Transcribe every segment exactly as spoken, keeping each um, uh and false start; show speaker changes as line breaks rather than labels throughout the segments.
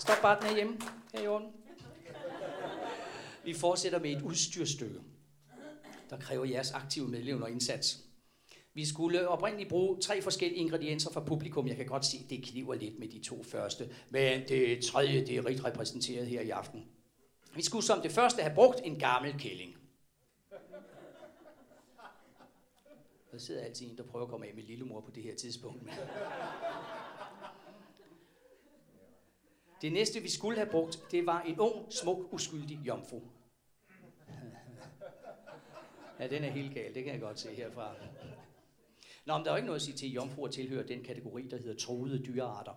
Stop bare, den er hjemme. Her i orden. Vi fortsætter med et udstyrstykke, der kræver jeres aktive medlevende og indsats. Vi skulle oprindeligt bruge tre forskellige ingredienser for publikum. Jeg kan godt se, at det kniver lidt med de to første, men det tredje, det er rigt repræsenteret her i aften. Vi skulle som det første have brugt en gammel kælling. Der sidder altid en, der prøver at komme af med lillemor på det her tidspunkt. Det næste, vi skulle have brugt, det var en ung, smuk, uskyldig jomfru. Ja, den er helt gal, det kan jeg godt se herfra. Nå, men der er jo ikke noget at sige til, at jomfruer tilhører den kategori, der hedder truede dyrearter.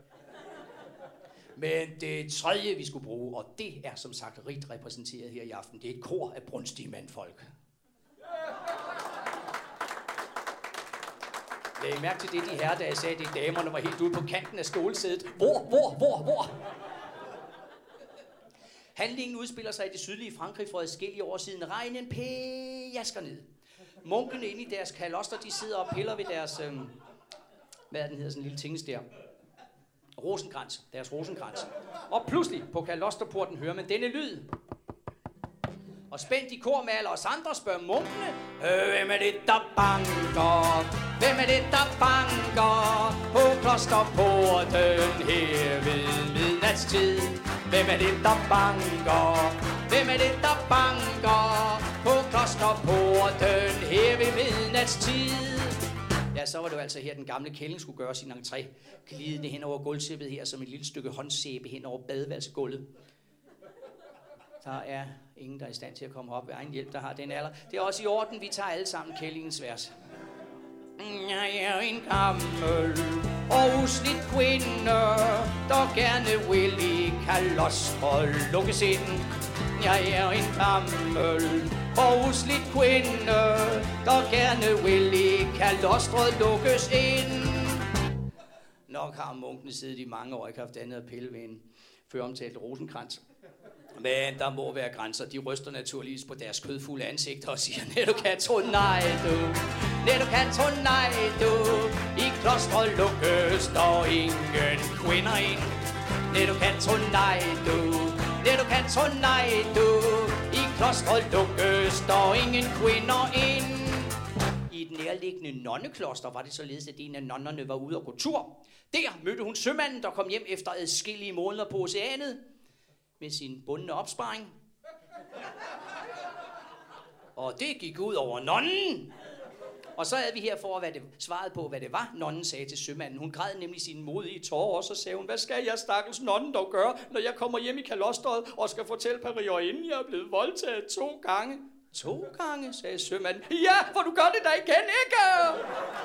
Men det tredje, vi skulle bruge, og det er som sagt rigt repræsenteret her i aften, det er et kor af brunstige mandfolk. Læg mærke til det, de herrer, da jeg sagde, at damerne var helt ude på kanten af stolsædet. Hvor, hvor, hvor, hvor? Handlingen udspiller sig i det sydlige Frankrig for adskillige år siden. Regnen pæjasker ned. Munkene inde i deres kaloster, de sidder og piller ved deres, øh, hvad er den hedder, sådan en lille tingester. Rosenkrans, deres rosenkrans. Og pludselig på kalosterporten hører man denne lyd. Og spændt i kor med alle os andre spørger munkene, øh, hvem er det, der banker? Hvem er det, der banker på klosterporten her ved midnatstid? Hvem er det, der banker? Hvem er det, der banker på klosterporten her ved midnatstid? Ja, så var det jo altså her, den gamle kælling skulle gøre sin entré. Glidende hen over gulvtæppet her som et lille stykke håndsæbe hen over badeværelsesgulvet. Der er ingen, der er i stand til at komme op ved egen hjælp, der har den alder. Det er også i orden, vi tager alle sammen kællingens vers. Jeg er en gammel og uslidt kvinde, der gerne vil i kalostret lukkes ind. Jeg er en gammel og uslidt kvinde, der gerne vil i kalostret lukkes ind. Nok har munkene siddet i mange år, ikke haft andet at pille ved en føromtalt rosenkrans. Men der må være grænser. De ryster naturligvis på deres kødfulde ansigter og siger, nej, du kan tro nej, du. Nej, du kan tro nej, du. I klostret lukkes der ingen kvinder ind. Nej, du kan tro nej, du. Nej, du kan tro nej, du. I klostret lukkes der ingen kvinder ind. I et nærliggende nonnekloster var det således, at en af nonnerne var ude og gå tur. Der mødte hun sømanden, der kom hjem efter adskillige måneder på oceanet med sin bundne opsparing. Og det gik ud over nonnen. Og så havde vi her for, hvad det svarede på, hvad det var, nonnen sagde til sømanden. Hun græd nemlig sine modige tårer, og så sagde hun, hvad skal jeg, stakkels nonnen, dog gøre, når jeg kommer hjem i kalosteret og skal fortælle pariorinden, jeg er blevet voldtaget to gange. To gange, sagde sømanden. Ja, for du gør det da igen, ikke?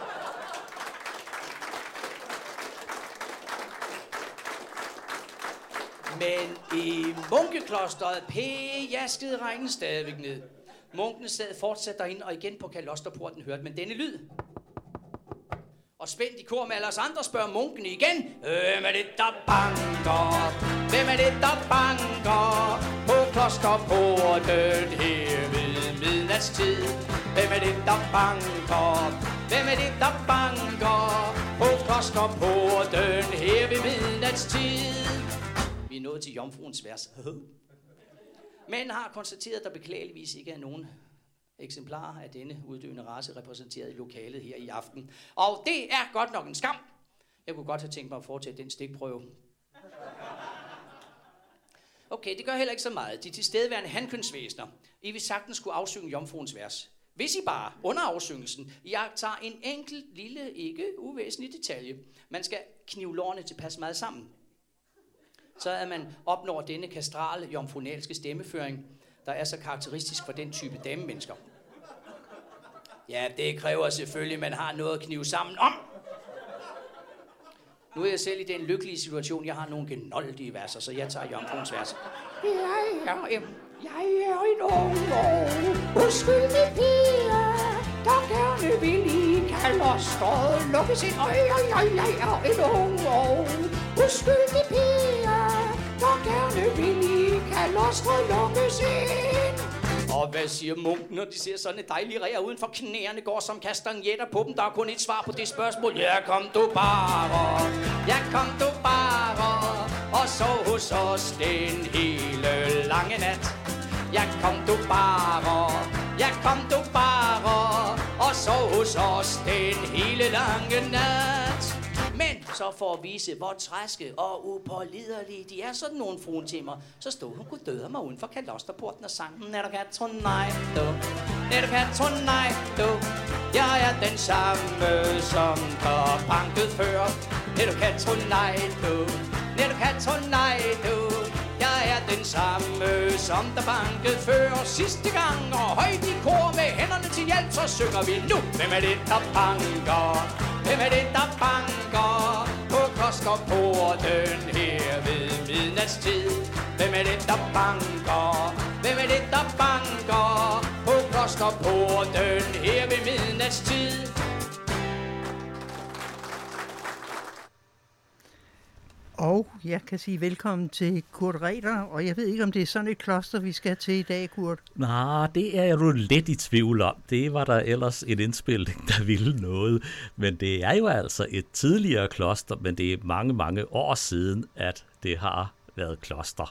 Men i munkeklosteret pæjaskede regnen stadigvæk ned. Munkene sad fortsat derinde, og igen på kalosterporten hørte man denne lyd. Og spændt i kor med alle os andre spørger munkene igen. Hvem er det, der banker? Hvem er det, der banker på klosterporten her ved midnatstid? Hvem er det, der banker? Hvem er det, der banker på klosterporten her ved midnatstid? Vi er nået til jomfruens vers. Men har konstateret, at der beklageligvis ikke er nogen eksemplarer af denne uddøende race repræsenteret i lokalet her i aften. Og det er godt nok en skam. Jeg kunne godt have tænkt mig at foretage den stikprøve. Okay, det gør heller ikke så meget. De tilstedeværende hankønsvæsener. I vil sagtens kunne afsynge jomfruens vers. Hvis I bare under afsyngelsen iagttager en enkelt lille, ikke uvæsentlig detalje. Man skal knive lårene tilpas meget sammen. Så at man opnår denne kastrale jomfronalske stemmeføring, der er så karakteristisk for den type damemennesker. Ja, det kræver selvfølgelig, at man har noget at knive sammen om. Nu er jeg selv i den lykkelige situation, jeg har nogle genoldige verser, så jeg tager jomfruens vers. Jeg er en, jeg er en ung og uskyldig pige, der gerne vil i kalostret lukkes ind. Øj, øj, øj, jeg er en ung og uskyldig pige, der gerne vil i kalostret lukkes ind. Og hvad siger munken, når de ser sådan et dejligt ræer uden for knæerne går som kastanjetter på dem? Der er kun et svar på det spørgsmål. Ja, kom du bare, ja, kom du bare, og så hos hos os den hele lange nat. Ja, kom du bare, ja, kom du bare, og sov hos os den hele lange nat. Men så for at vise, hvor træske og upåliderlige de er, sådan nogle fruentimer, så stod hun kunne døde mig uden for kalosterporten og sang, når du kan tonight, du, når du kan tonight, du, jeg er den samme, som der bankede før. Når du kan tonight, du, når du kan tonight, du, jeg er den samme, som der bankede før sidste gang. Og højt i kor med hænderne til hjælp, så synger vi nu. Hvem er det, der banker? Hvem er det, der banker på klosterporten her ved midnatstid? Hvem er det, der banker? Hvem er det, der banker på klosterporten her ved midnatstid?
Og jeg kan sige velkommen til Kurt Reiter, og jeg ved ikke, om det er sådan et kloster, vi skal til i dag, Kurt.
Nej, det er jeg jo lidt i tvivl om. Det var der ellers en indspilning, der ville noget. Men det er jo altså et tidligere kloster, men det er mange, mange år siden, at det har været kloster.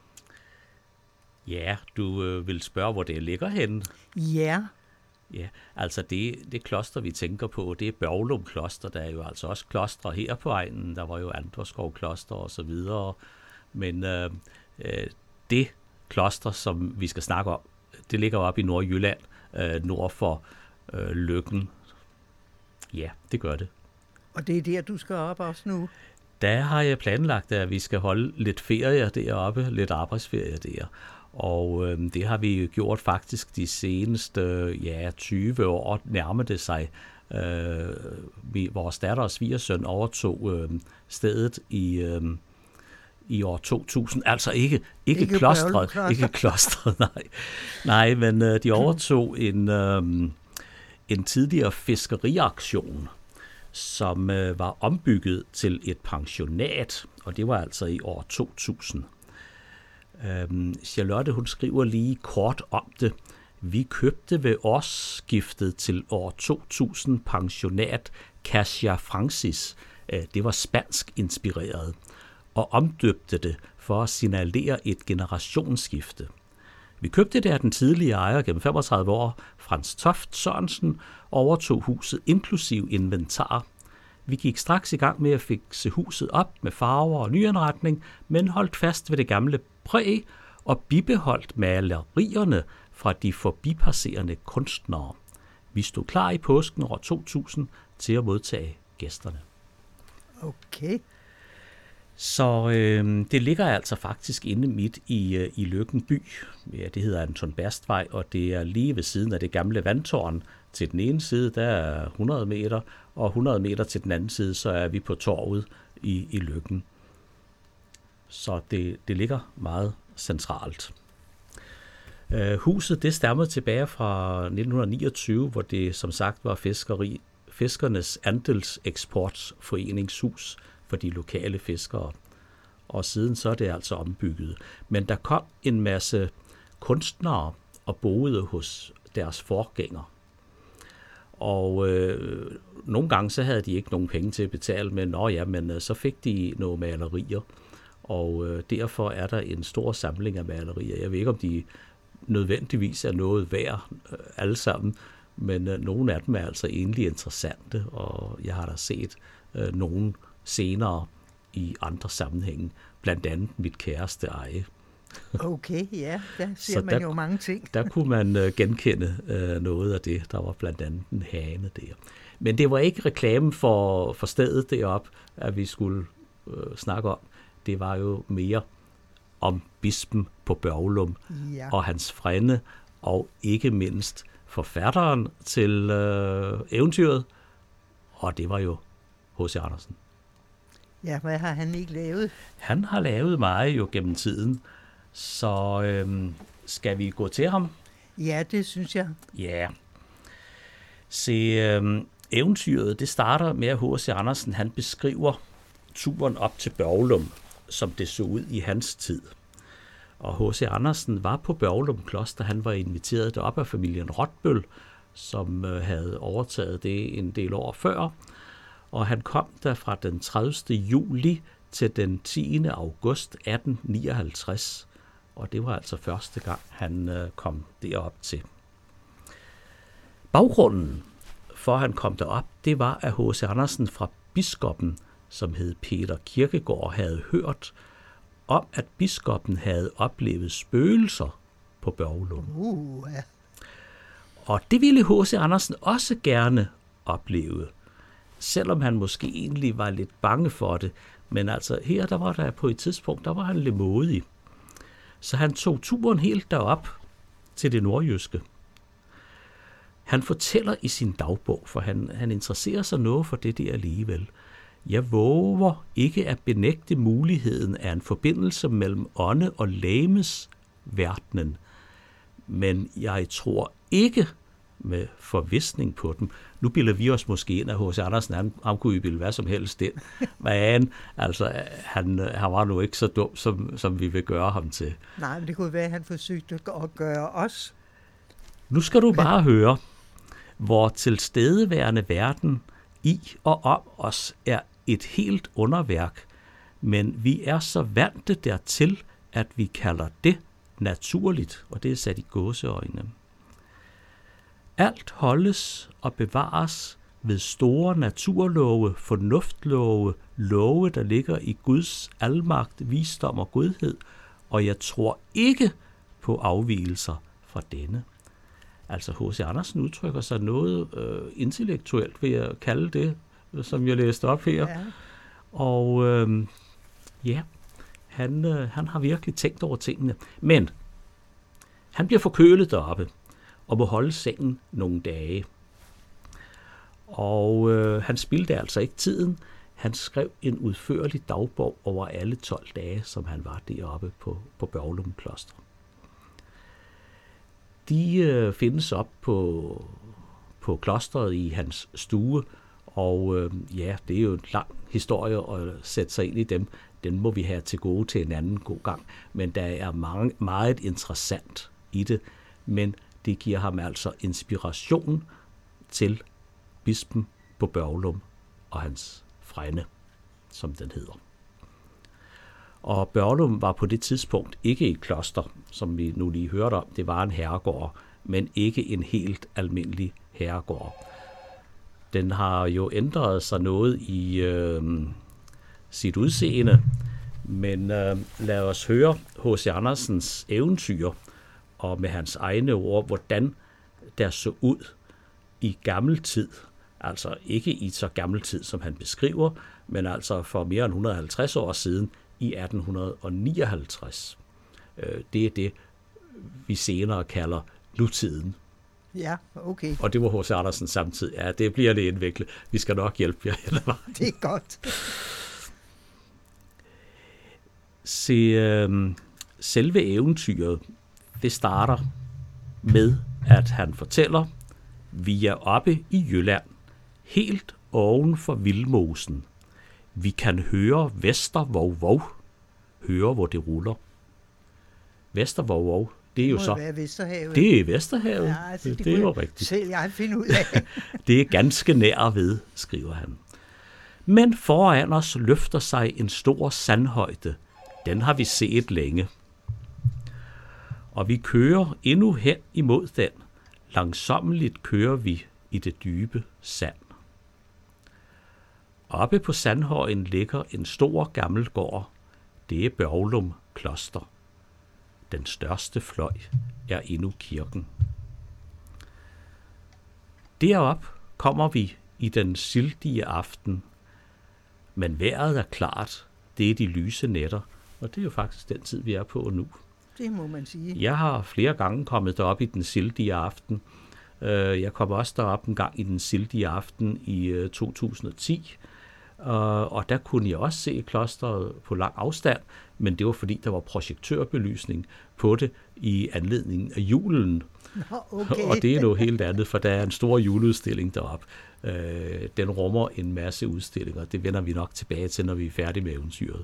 Ja, du øh, vil spørge, hvor det ligger henne?
Ja.
Ja, altså det, det kloster, vi tænker på, det er Børglum Kloster. Der er jo altså også klostre her på egnen. Der var jo Andreskov Kloster og så videre. Men øh, øh, det kloster, som vi skal snakke om, det ligger oppe i Nordjylland, øh, nord for øh, Løkken. Ja, det gør det.
Og det er der, du skal op også nu?
Der har jeg planlagt, at vi skal holde lidt ferie deroppe, lidt arbejdsferie der. Og øh, det har vi gjort faktisk de seneste ja, tyve år, nærmer det sig. Øh, vi, vores datter og svigersøn overtog øh, stedet i, øh, i år to tusind. Altså ikke, ikke, ikke klostret, ikke klostret, nej. Nej, men øh, de overtog en, øh, en tidligere fiskeriaktion, som øh, var ombygget til et pensionat, og det var altså i år to tusind. Charlotte, hun skriver lige kort om det. Vi købte ved årsskiftet til år to tusind pensionat Casa Francis. Det var spansk inspireret, og omdøbte det for at signalere et generationsskifte. Vi købte det af den tidligere ejer gennem femogtredive år, Frans Toft Sørensen, overtog huset inklusiv inventar. Vi gik straks i gang med at fikse huset op med farver og nyindretning, men holdt fast ved det gamle præg og bibeholdt malerierne fra de forbipasserende kunstnere. Vi stod klar i påsken år to tusind til at modtage gæsterne.
Okay.
Så øh, det ligger altså faktisk inde midt i, øh, i Løkken by. Ja, det hedder Anton Bastvej, og det er lige ved siden af det gamle vandtårn. Til den ene side, der er hundrede meter, og hundrede meter til den anden side, så er vi på torvet i, i Løkken. Så det, det ligger meget centralt. Uh, huset, det stammede tilbage fra nitten niogtyve, hvor det som sagt var fiskeri, Fiskernes Andelseksportforeningshus for de lokale fiskere. Og siden så er det altså ombygget. Men der kom en masse kunstnere og boede hos deres forgængere. Og øh, nogle gange så havde de ikke nogen penge til at betale, men, nå ja, men øh, så fik de nogle malerier. Og øh, derfor er der en stor samling af malerier. Jeg ved ikke, om de nødvendigvis er noget værd øh, alle sammen, men øh, nogle af dem er altså egentlig interessante, og jeg har da set øh, nogle senere i andre sammenhænge, blandt andet mit kæreste eje.
Okay, ja, der ser man
der,
jo mange ting.
Der kunne man uh, genkende uh, noget af det. Der var blandt andet en hane der. Men det var ikke reklame for, for stedet deroppe, at vi skulle uh, snakke om. Det var jo mere om bispen på Børglum
ja.
og hans frænde, og ikke mindst forfatteren til uh, eventyret, og det var jo H C Andersen.
Ja, hvad har han ikke lavet?
Han har lavet meget jo gennem tiden. Så øhm, skal vi gå til ham?
Ja, det synes jeg.
Ja. Se, øhm, eventyret, det starter med, at H C Andersen, han beskriver turen op til Børglum, som det så ud i hans tid. Og H C Andersen var på Børglum Kloster. Han var inviteret derop af familien Rotbøl, som øh, havde overtaget det en del år før. Og han kom der fra den tredivte juli til den tiende august atten nioghalvtreds, og det var altså første gang, han øh, kom derop til. Baggrunden for, at han kom derop, det var, at H C Andersen fra biskoppen, som hed Peter Kirkegaard, havde hørt om, at biskoppen havde oplevet spøgelser på Børglum.
Uh, ja.
Og det ville H C Andersen også gerne opleve, selvom han måske egentlig var lidt bange for det. Men altså her, der var der på et tidspunkt, der var han lidt modig. Så han tog turen helt derop til det nordjyske. Han fortæller i sin dagbog, for han, han interesserer sig noget for det der alligevel. Jeg våger ikke at benægte muligheden af en forbindelse mellem ånde og legemes verdenen, men jeg tror ikke med forvisning på dem. Nu bilder vi os måske ind, at H C Andersen, han, han kunne jo bilde hvad som helst ind. Men altså, han, han var nu ikke så dum, som, som vi vil gøre ham til.
Nej, men det kunne være, at han forsøgte at gøre os.
Nu skal du bare høre, hvor tilstedeværende verden i og om os er et helt underværk, men vi er så vante dertil, at vi kalder det naturligt, og det er sat i gåseøjne. Alt holdes og bevares ved store naturlove, fornuftlove, love, der ligger i Guds almagt, visdom og godhed, og jeg tror ikke på afvigelser fra denne. Altså H C Andersen udtrykker sig noget øh, intellektuelt, vil jeg kalde det, som jeg læste op her. Ja. Og øh, ja, han, øh, han har virkelig tænkt over tingene. Men han bliver forkølet deroppe og må holde sengen nogle dage. Og øh, han spildte altså ikke tiden. Han skrev en udførlig dagbog over alle tolv dage, som han var deroppe på, på Børglum Kloster. De øh, findes op på, på klosteret i hans stue, og øh, ja, det er jo en lang historie at sætte sig ind i dem. Den må vi have til gode til en anden god gang. Men der er mange, meget interessant i det, men det giver ham altså inspiration til bispen på Børglum og hans frænde, som den hedder. Og Børglum var på det tidspunkt ikke et kloster, som vi nu lige hørte om. Det var en herregård, men ikke en helt almindelig herregård. Den har jo ændret sig noget i øh, sit udseende, men øh, lad os høre H C Andersens eventyr, og med hans egne ord, hvordan der så ud i gammel tid. Altså ikke i så gammel tid, som han beskriver, men altså for mere end et hundrede og halvtreds år siden, i atten nioghalvtreds. Det er det, vi senere kalder nutiden.
Ja, okay.
Og det var H C Andersen samtidig. Ja, det bliver lidt indviklet. Vi skal nok hjælpe jer.
Det er godt.
Se, øh, selve eventyret, det starter med, at han fortæller, vi er oppe i Jylland, helt oven for Vildmosen. Vi kan høre Vestervov Vov. Høre, hvor det ruller. Vestervov Vov, det er jo så...
Vesterhavet.
Det er Vesterhavet.
Ja, altså, det,
det, det er jo rigtigt.
Selv jeg finder ud af.
Det er ganske nær ved, skriver han. Men foran os løfter sig en stor sandhøjde. Den har vi set længe. Og vi kører endnu hen imod den. Langsommeligt kører vi i det dybe sand. Oppe på sandhøjen ligger en stor gammel gård. Det er Børglum Kloster. Den største fløj er endnu kirken. Derop kommer vi i den sildige aften. Men vejret er klart. Det er de lyse nætter. Og det er jo faktisk den tid, vi er på nu.
Det må man sige.
Jeg har flere gange kommet derop i den sildige aften. Jeg kom også derop en gang i den sildige aften i to tusind og ti. Og der kunne jeg også se klosteret på lang afstand, men det var fordi, der var projektørbelysning på det i anledning af julen.
Nå, okay.
Og det er noget helt andet, for der er en stor juleudstilling deroppe. Den rummer en masse udstillinger. Det vender vi nok tilbage til, når vi er færdige med eventyret.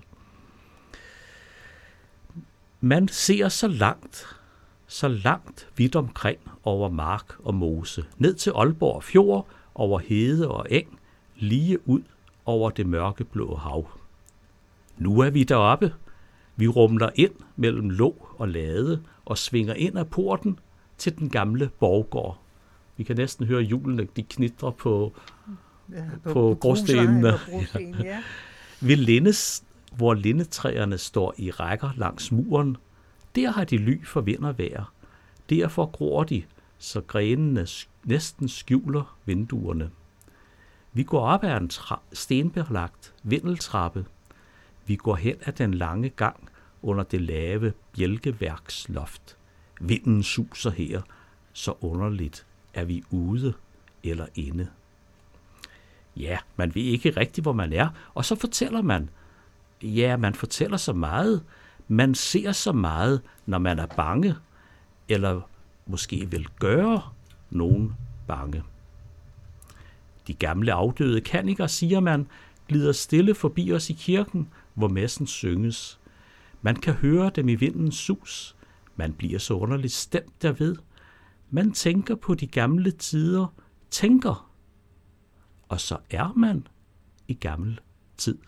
Man ser så langt, så langt vidt omkring over mark og mose, ned til Aalborg Fjord, over hede og eng, lige ud over det mørkeblå hav. Nu er vi deroppe. Vi rumler ind mellem låg og lade og svinger ind af porten til den gamle borggård. Vi kan næsten høre hjulene, de knitrer på,
ja,
på, på brostenene.
Ja.
Ved lindes, hvor lindetræerne står i rækker langs muren, der har de ly for vind og vejr. Derfor gror de, så grenene næsten skjuler vinduerne. Vi går op ad en tra- stenbelagt vindeltrappe. Vi går hen ad den lange gang under det lave bjælkeværksloft. Vinden suser her, så underligt er vi ude eller inde. Ja, man ved ikke rigtigt, hvor man er, og så fortæller man. Ja, man fortæller så meget. Man ser så meget, når man er bange, eller måske vil gøre nogen bange. De gamle afdøde kanikere, siger man, glider stille forbi os i kirken, hvor messen synges. Man kan høre dem i vindens sus. Man bliver så underligt stemt derved. Man tænker på de gamle tider, tænker, og så er man i gammel tid.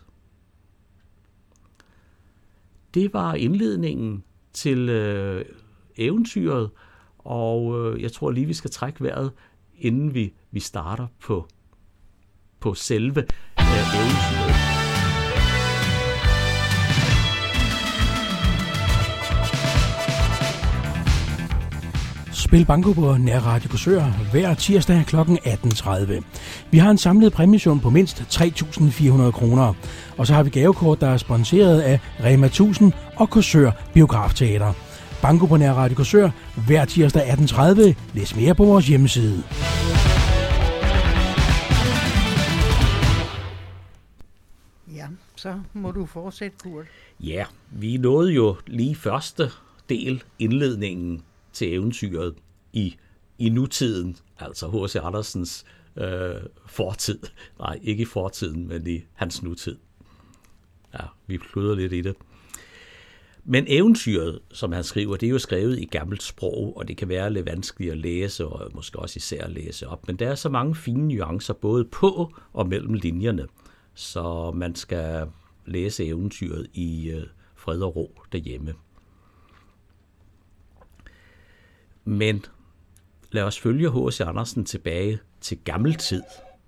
Det var indledningen til øh, eventyret, og øh, jeg tror lige, vi skal trække vejret, inden vi, vi starter på, på selve øh, eventyret.
Spil Banko på Nærradio Korsør hver tirsdag kl. atten tredive. Vi har en samlet præmiesum på mindst tre tusind fire hundrede kroner. Og så har vi gavekort, der er sponsoreret af Rema tusind og Korsør Biografteater. Banko på Nærradio Korsør hver tirsdag atten tredive. Læs mere på vores hjemmeside.
Ja, så må du fortsætte, Kurt.
Ja, vi nåede jo lige første del, indledningen til eventyret i, i nutiden, altså H C Andersens øh, fortid. Nej, ikke i fortiden, men i hans nutid. Ja, vi kludrer lidt i det. Men eventyret, som han skriver, det er jo skrevet i gammelt sprog, og det kan være lidt vanskeligt at læse, og måske også især at læse op. Men der er så mange fine nuancer, både på og mellem linjerne, så man skal læse eventyret i øh, fred og ro derhjemme. Men lad os følge H C Andersen tilbage til gammel tid.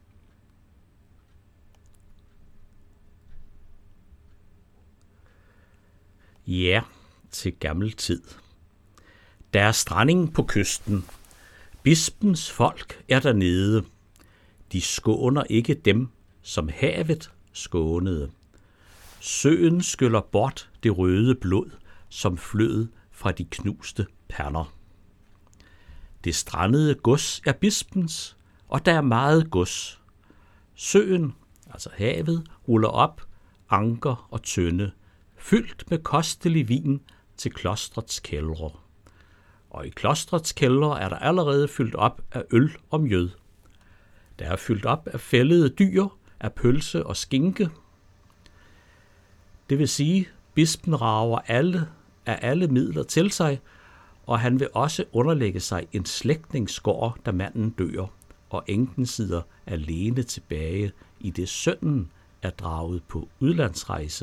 Ja, til gammel tid. Der er stranding på kysten. Bispens folk er dernede. De skåner ikke dem, som havet skånede. Søen skyller bort det røde blod, som flød fra de knuste pander. Det strandede gods er bispens, og der er meget gods. Søen, altså havet, ruller op, anker og tønde, fyldt med kostelig vin til klostrets kældre. Og i klostrets kældre er der allerede fyldt op af øl og mjød. Der er fyldt op af fældede dyr, af pølse og skinke. Det vil sige, bispen rager alle af alle midler til sig, og han vil også underlægge sig en slægtningsgård, da manden dør, og enken sidder alene tilbage, i det sønnen er draget på udlandsrejse.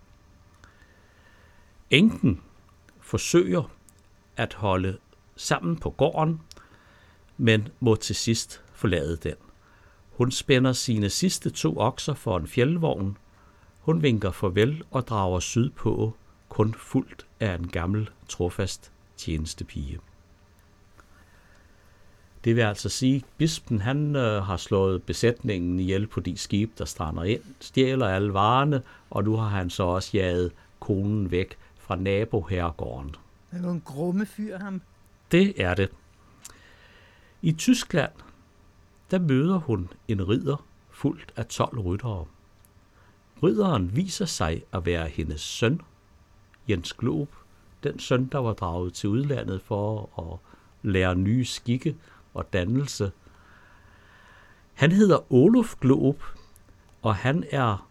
Enken forsøger at holde sammen på gården, men må til sidst forlade den. Hun spænder sine sidste to okser for en fjeldvogn. Hun vinker farvel og drager sydpå, kun fuldt af en gammel, trofast tjenestepige. Det vil altså sige, at bispen han, øh, har slået besætningen ihjel på de skib, der strander ind, stjæler alle varerne, og nu har han så også jaget konen væk fra naboherregården.
Det er jo en grumme fyr, ham.
Det er det. I Tyskland, der møder hun en ridder fuldt af tolv ryttere. Ridderen viser sig at være hendes søn, Jens Glob, den søn, der var draget til udlandet for at lære nye skikke og dannelse. Han hedder Olof Glob, og han er,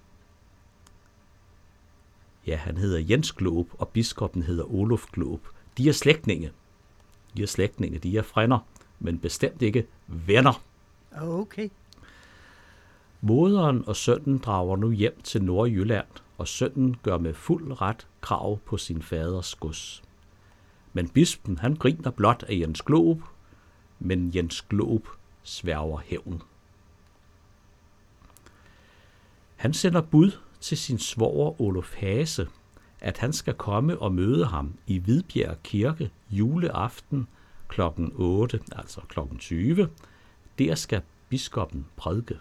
ja, han hedder Jens Glob, og biskoppen hedder Olof Glob. De er slægtninge. De er slægtninge, de er frænder, men bestemt ikke venner.
Okay.
Moderen og sønnen drager nu hjem til Nordjylland og sønnen gør med fuld ret krav på sin faders gods. Men bispen, han griner blot af Jens Glob, men Jens Glob sværger hævn. Han sender bud til sin svoger Olof Hase, at han skal komme og møde ham i Hvidbjerg Kirke juleaften klokken otte, altså klokken tyve. Der skal biskoppen prædike.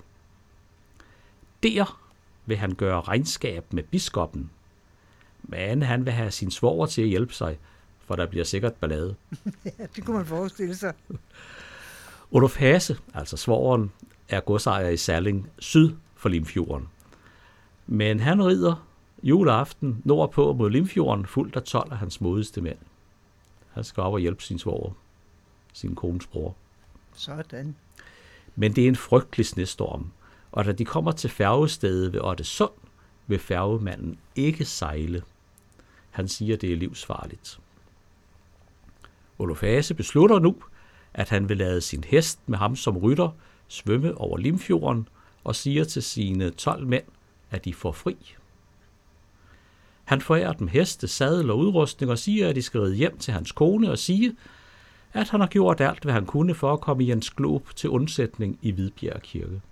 Der vil han gøre regnskab med biskoppen, men han vil have sin svoger til at hjælpe sig, for der bliver sikkert ballade.
Ja, det kunne man forestille sig.
Olof Hase, altså svogeren, er godsejer i Salling syd for Limfjorden. Men han rider juleaften nordpå mod Limfjorden, fuldt af tolv af hans modigste mænd. Han skal op og hjælpe sin svoger, sin kones bror.
Sådan.
Men det er en frygtelig snestorm, og da de kommer til færgestedet ved Oddesund, vil færgemanden ikke sejle. Han siger, det er livsfarligt. Olof Hase beslutter nu, at han vil lade sin hest med ham som rytter svømme over Limfjorden og siger til sine tolv mænd, at de får fri. Han forærer dem heste, sadel og udrustning og siger, at de skal ride hjem til hans kone og sige, at han har gjort alt, hvad han kunne for at komme Jens Glob til undsætning i Hvidbjerg Kirke.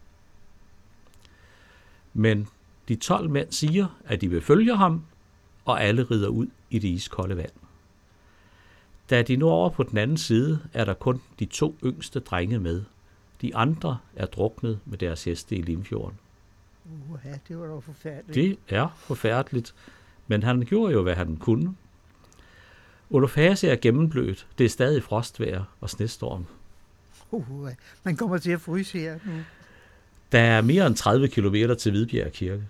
Men de tolv mænd siger, at de vil følge ham, og alle rider ud i det iskolde vand. Da de når over på den anden side, er der kun de to yngste drenge med. De andre er druknet med deres heste i Limfjorden.
Uha, det var dog forfærdeligt.
Det er forfærdeligt, men han gjorde jo, hvad han kunne. Olof Hase er gennemblødt. Det er stadig frostvejr og snestorm.
Uha, man kommer til at fryse her nu.
Der er mere end tredive kilometer til Hvidbjerg Kirke.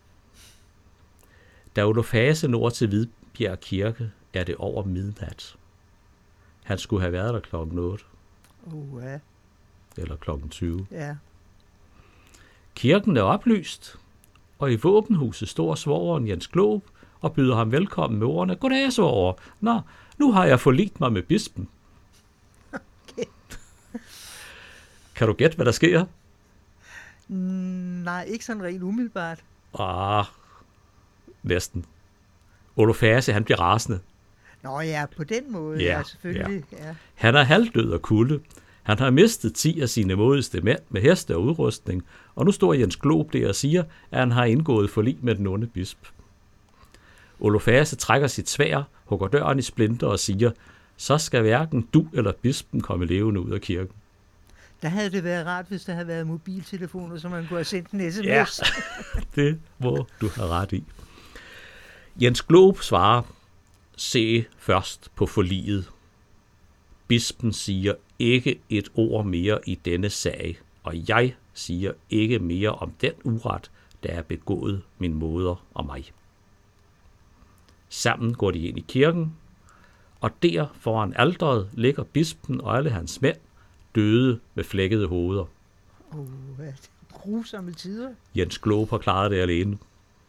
Da Olof Hase når til Hvidbjerg Kirke, er det over midnat. Han skulle have været der klokken otte.
Uha.
Eller klokken tyve.
Ja.
Kirken er oplyst, og i våbenhuset står svogeren Jens Glob og byder ham velkommen med ordene, goddag svoger, nå, nu har jeg forligt mig med bispen.
Okay.
Kan du gætte, hvad der sker?
Mm, nej, ikke sådan rent umiddelbart.
Ah, næsten. Olof Hase, han bliver rasende.
Nå ja, på den måde,
Ja,
ja, selvfølgelig. Ja.
Han er halvdød af kulde. Han har mistet ti af sine modigste mænd med heste og udrustning, og nu står Jens Glob der og siger, at han har indgået forlig med den onde bisp. Olof Hase trækker sit sværd, hugger døren i splinter og siger, så skal hverken du eller bispen komme levende ud af kirken.
Der havde det været rart, hvis der havde været mobiltelefoner, så man kunne have sendt en sms.
Ja, det må du have ret i. Jens Glob svarer, se først på forliget. Bispen siger ikke et ord mere i denne sag, og jeg siger ikke mere om den uret, der er begået min moder og mig. Sammen går de ind i kirken, og der foran alteret ligger bispen og alle hans mænd, døde med flækkede hoveder.
Åh, oh, det er grusomme tider.
Jens Glob har klaret det alene.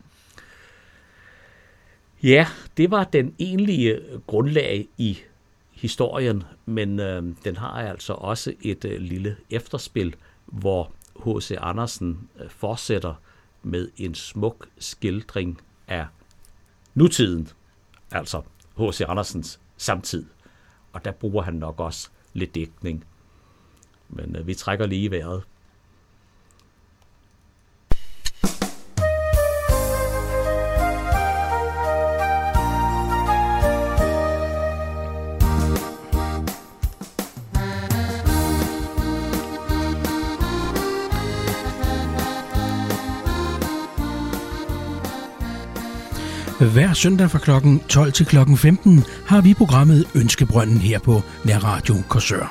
Ja, det var den egentlige grundlag i historien, men øh, den har altså også et øh, lille efterspil, hvor H C Andersen øh, fortsætter med en smuk skildring af nutiden, altså H C Andersens samtid. Og der bruger han nok også lidt dækning. Men øh, vi trækker lige vejret.
Hver søndag fra klokken tolv til klokken femten har vi programmet Ønskebrønden her på Nærradio Korsør.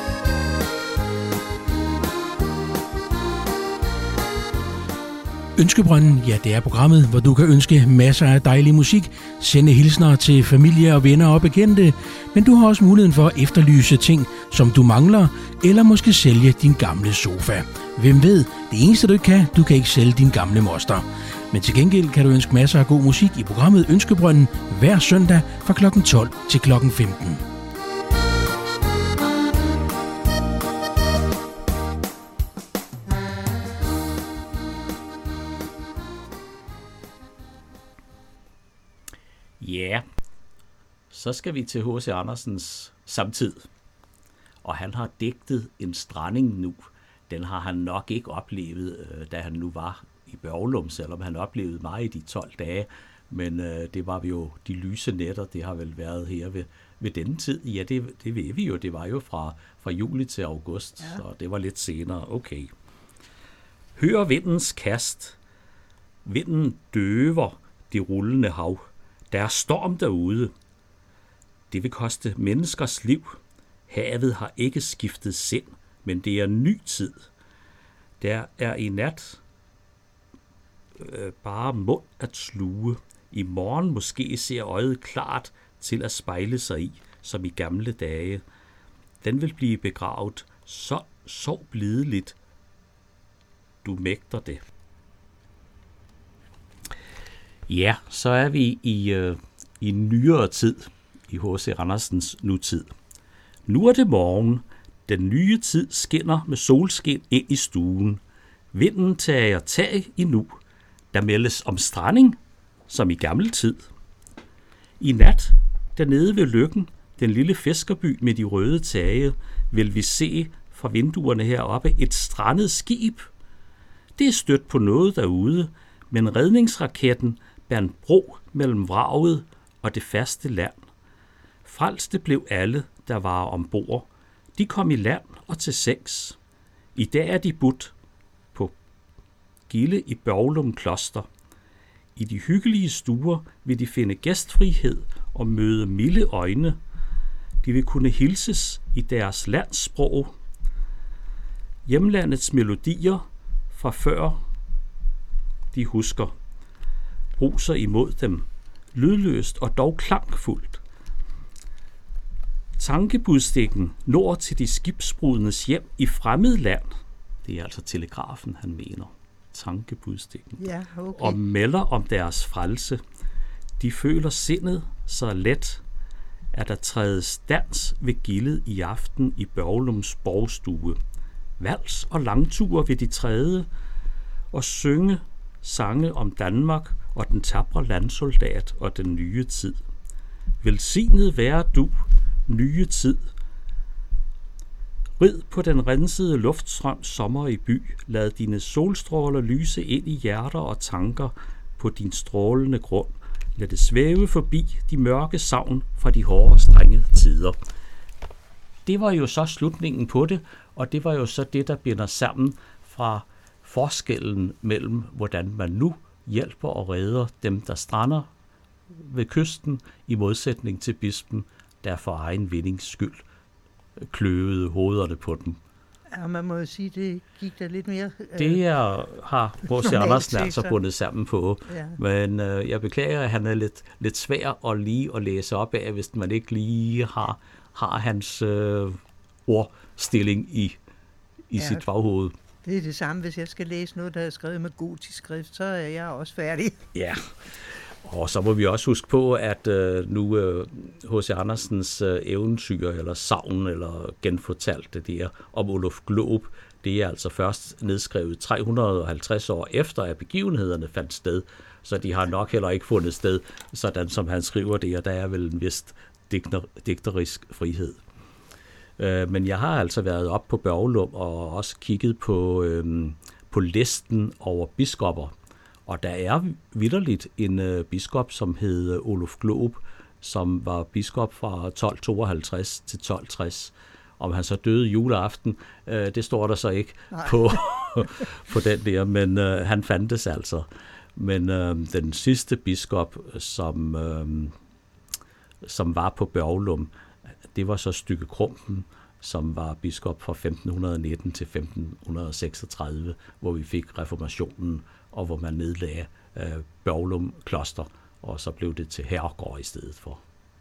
Ønskebrønden, ja, det er programmet, hvor du kan ønske masser af dejlig musik, sende hilsner til familie og venner og bekendte, men du har også muligheden for at efterlyse ting, som du mangler, eller måske sælge din gamle sofa. Hvem ved, det eneste du ikke kan, du kan ikke sælge din gamle moster. Men til gengæld kan du ønske masser af god musik i programmet Ønskebrønden hver søndag fra klokken tolv til klokken femten.
Ja, så skal vi til H C Andersens samtid. Og han har digtet En stranding nu. Den har han nok ikke oplevet, da han nu var i Børglum, selvom han oplevede meget i de tolv dage. Men øh, det var jo de lyse nætter, det har vel været her ved, ved denne tid. Ja, det, det ved vi jo. Det var jo fra, fra juli til august, ja. Så det var lidt senere. Okay. Hør vindens kast. Vinden døver det rullende hav. Der er storm derude. Det vil koste menneskers liv. Havet har ikke skiftet sind, men det er ny tid. Der er i nat øh, bare mund at sluge. I morgen måske ser øjet klart til at spejle sig i, som i gamle dage. Den vil blive begravet, så sov blideligt. Du mægter det. Ja, så er vi i, øh, i nyere tid, i H C Andersens nutid. Nu er det morgen. Den nye tid skinner med solskin ind i stuen. Vinden tager tag i nu. Der meldes om stranding, som i gammel tid. I nat, dernede ved Løkken, den lille fiskerby med de røde tage, vil vi se fra vinduerne heroppe et strandet skib. Det er stødt på noget derude, men redningsraketten bandt bro mellem vraget og det faste land. Frelste blev alle, der var ombord. De kom i land og til sengs. I dag er de budt på gilde i Børglum Kloster. I de hyggelige stuer vil de finde gæstfrihed og møde milde øjne. De vil kunne hilses i deres landssprog. Hjemlandets melodier fra før de husker bruser imod dem, lydløst og dog klangfuldt. Tankebudstikken når til de skibsbrudenes hjem i fremmed land. Det er altså telegrafen, han mener. Tankebudstikken.
Ja, okay.
Og melder om deres frelse. De føler sindet så let, at der trædes dans ved gildet i aften i Børglums borgstue. Vals og langture vil de træde og synge sange om Danmark og den tapre landsoldat og den nye tid. Velsignet være du, nye tid. Rid på den rensede luftstrøm sommer i by. Lad dine solstråler lyse ind i hjerter og tanker på din strålende grund. Lad det svæve forbi de mørke savn fra de hårde, strenge tider. Det var jo så slutningen på det, og det var jo så det, der binder sammen fra forskellen mellem, hvordan man nu hjælper og redder dem, der strander ved kysten, i modsætning til bispen, der for egen vindings skyld kløvede hovederne på dem.
Ja, man må jo sige, det gik der lidt mere... Øh,
det er, har H C Andersen altså bundet sammen på. Ja. Men øh, jeg beklager, at han er lidt, lidt svær at lige at læse op af, hvis man ikke lige har, har hans øh, ordstilling i, i ja, sit baghoved.
Det er det samme, hvis jeg skal læse noget, der er skrevet med gotisk skrift, så er jeg også færdig.
Ja, og så må vi også huske på, at øh, nu øh, H C Andersens øh, eventyr, eller sagn, eller genfortalt det der om Oluf Glop, det er altså først nedskrevet tre hundrede og halvtreds år efter, at begivenhederne fandt sted, så de har nok heller ikke fundet sted, sådan som han skriver det, og der er vel en vist digter, digterisk frihed. Øh, men jeg har altså været op på Børglum og også kigget på, øh, på listen over biskopper. Og der er vitterligt en øh, biskop, som hed Oluf Glop, som var biskop fra tolv tooghalvtreds til tolv tres. Om han så døde juleaften, øh, det står der så ikke på, på den der, men øh, han fandtes altså. Men øh, den sidste biskop, som, øh, som var på Børglum, det var så Stygge Krumpen, som var biskop fra femten nitten til femten seksogtredive, hvor vi fik reformationen, og hvor man nedlagde øh, Børglum Kloster, og så blev det til herregård i stedet for.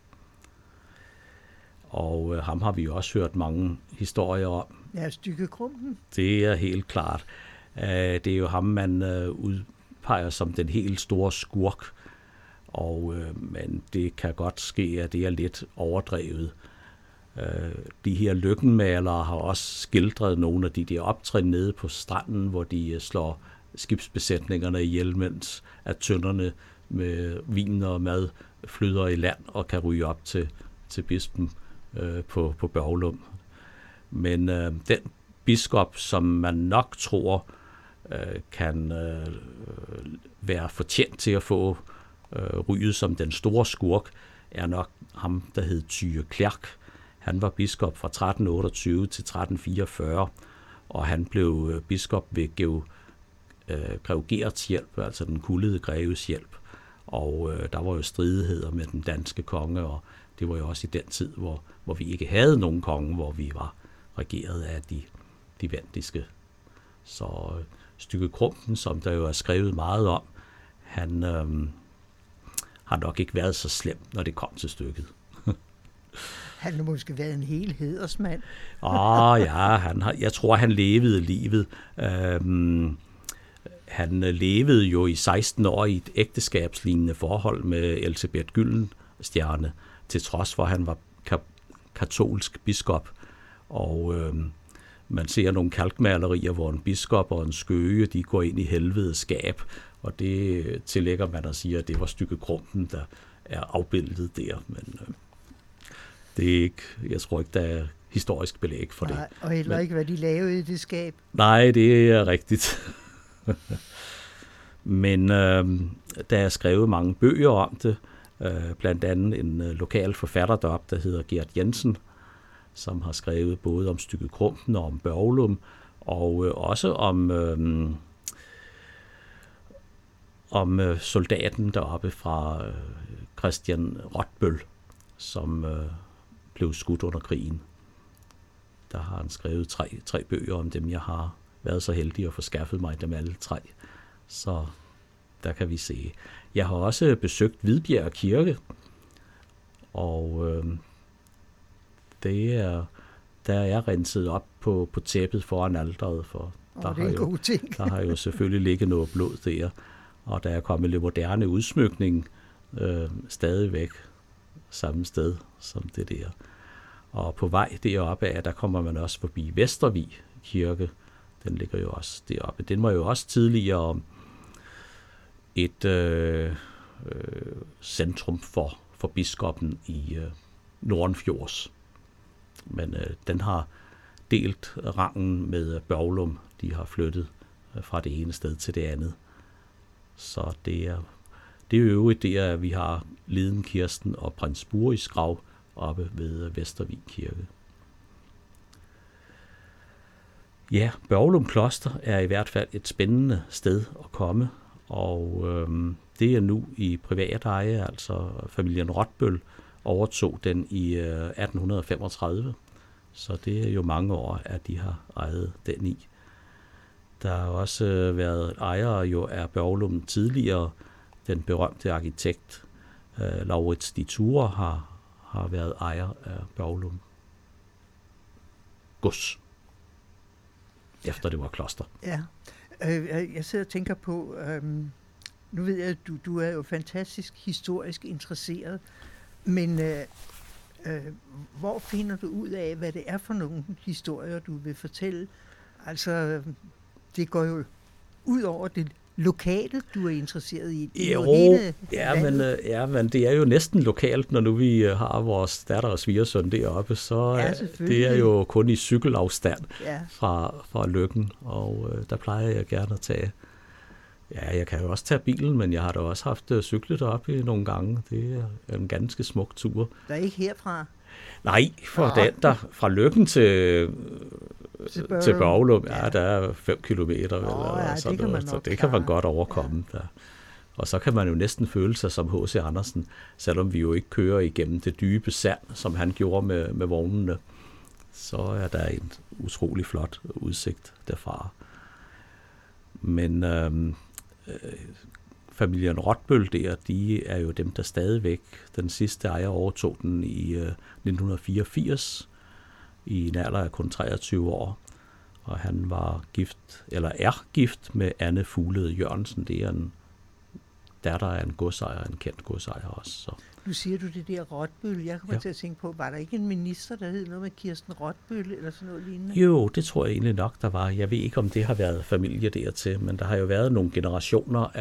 Og øh, ham har vi også hørt mange historier om.
Ja, Stygge Krumpen.
Det er helt klart. Øh, det er jo ham, man øh, udpeger som den helt store skurk, og, øh, men det kan godt ske, at det er lidt overdrevet. Øh, de her lykkenmalere har også skildret nogle af de der optrin nede på stranden, hvor de øh, slår skibsbesætningerne ihjel, mens at tønderne med vin og mad flyder i land og kan ryge op til, til bispen øh, på, på Børglum. Men øh, den biskop, som man nok tror øh, kan øh, være fortjent til at få øh, ryget som den store skurk, er nok ham, der hed Tyge Klerk. Han var biskop fra tretten otteogtyve til tretten fireogfyrre, og han blev øh, biskop ved Georg øh, Grev Gerts hjælp, altså den kullede greves hjælp. Og øh, der var jo stridigheder med den danske konge, og det var jo også i den tid, hvor, hvor vi ikke havde nogen konge, hvor vi var regeret af de, de vendiske. Så øh, Stygge Krumpen, som der jo er skrevet meget om, han øh, har nok ikke været så slem, når det kom til stykket.
Han har måske været en hel hædersmand.
Åh oh, ja, han har, jeg tror, han levede livet. Øhm, han levede jo i seksten år i et ægteskabslignende forhold med Elsebeth Gyldenstjerne, til trods for, at han var ka- katolsk biskop. Og øhm, man ser nogle kalkmalerier, hvor en biskop og en skøge, de går ind i helvedes skab, og det tillægger man at sige, at det var Stygge Krumpen, der er afbildet der, men øh, det er ikke, jeg tror ikke, der er historisk belæg for
Nej,
det.
og heller
men,
ikke, hvad de lavede i det skab.
Nej, det er rigtigt. Men øh, der er skrevet mange bøger om det, øh, blandt andet en øh, lokal forfatter deroppe, der hedder Gert Jensen, som har skrevet både om Stygge Krumpen og om Børglum, og øh, også om, øh, om øh, soldaten deroppe fra øh, Christian Rotbøl, som øh, blev skudt under krigen. Der har han skrevet tre, tre bøger om dem. Jeg har været så heldig at få skaffet mig dem alle tre. Så der kan vi se. Jeg har også besøgt Hvidbjerg Kirke, og øh, det er, der er renset op på, på tæppet foran alteret, for
oh,
der,
det er
har
en
jo,
god ting.
der har jo selvfølgelig ligget noget blod der, og der er kommet lidt moderne udsmykning øh, stadigvæk samme sted som det der. Og på vej deroppe af, der kommer man også forbi Vestervig Kirke. Den ligger jo også deroppe. Den var jo også tidligere et øh, øh, centrum for, for biskoppen i øh, Nordenfjords. Men øh, den har delt rangen med Børglum. De har flyttet øh, fra det ene sted til det andet. Så det er det er jo øvrigt det, at vi har Liden Kirsten og Prins Buris grav oppe ved Vestervig Kirke. Ja, Børglum Kloster er i hvert fald et spændende sted at komme, og øhm, det er nu i privat eje, altså familien Rotbøl overtog den i øh, atten femogtredive, så det er jo mange år, at de har ejet den i. Der har også øh, været ejere jo af Børglum tidligere. Den berømte arkitekt øh, Laurits de Thurah har, har været ejer af Børglum gods, efter det var kloster.
Ja, øh, jeg sidder og tænker på, øh, nu ved jeg, at du, du er jo fantastisk historisk interesseret, men øh, øh, hvor finder du ud af, hvad det er for nogle historier, du vil fortælle? Altså, det går jo ud over det lokale, du er interesseret i. Det er
jo,
jo hele
ja, men, ja, men det er jo næsten lokalt, når nu vi har vores datter og svigersøn deroppe, så
ja,
det er jo kun i cykelafstand
ja.
fra, fra Løkken, og øh, der plejer jeg gerne at tage. Ja, jeg kan jo også tage bilen, men jeg har da også haft øh, cyklet deroppe nogle gange. Det er en ganske smuk tur.
Der er ikke herfra?
Nej, for den der, fra Løkken til... til Børglum, ja, ja, der er fem kilometer, oh, eller
ja,
sådan
det
noget, så det kan man godt overkomme. Ja. Der. Og så kan man jo næsten føle sig som H C Andersen, selvom vi jo ikke kører igennem det dybe sand, som han gjorde med, med vognene. Så er der en utrolig flot udsigt derfra. Men øhm, øh, familien Rotbøl der, de er jo dem, der stadigvæk, den sidste ejer overtog den i øh, nitten fireogfirs, i en alder af kun treogtyve år, og han var gift, eller er gift med Anne Fuglede Jørgensen. Det er en datter af en godsejer, en kendt godsejer også. Så.
Nu siger du det der Rotbøl. Jeg kommer ja. til at tænke på, var der ikke en minister, der hed noget med Kirsten Rotbøl, eller sådan noget lignende?
Jo, det tror jeg egentlig nok, der var. Jeg ved ikke, om det har været familie dertil, men der har jo været nogle generationer af,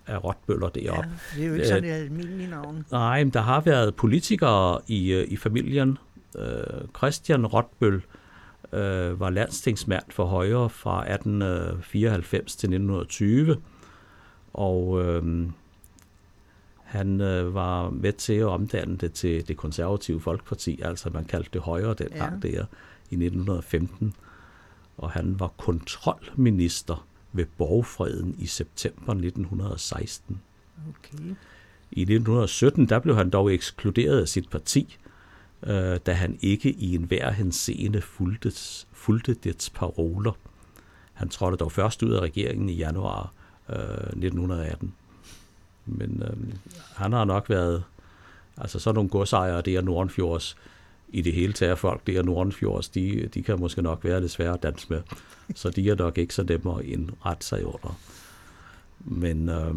af Rotbøller deroppe.
Ja, det er jo ikke sådan et almindeligt navn.
Nej, men der har været politikere i, i familien. Øh, Christian Rotbøl øh, var landstingsmand for Højre fra atten fireoghalvfems til nitten tyve, og øh, han øh, var med til at omdanne det til det konservative Folkeparti, altså man kaldte det Højre dengang ja. der i nitten femten, og han var kontrolminister ved borgfreden i september nitten seksten.
Okay.
I nitten sytten der blev han dog ekskluderet af sit parti, øh, da han ikke i enhver henseende fulgte, fulgte dets paroler. Han trådte dog først ud af regeringen i januar øh, nitten atten. Men øh, han har nok været, altså sådan nogle godsejere, det er Nordenfjords, i det hele taget folk, det er Nordenfjords, de, de kan måske nok være lidt svære at danse med, så de er nok ikke så nemme at indrette sig under. Men, øh,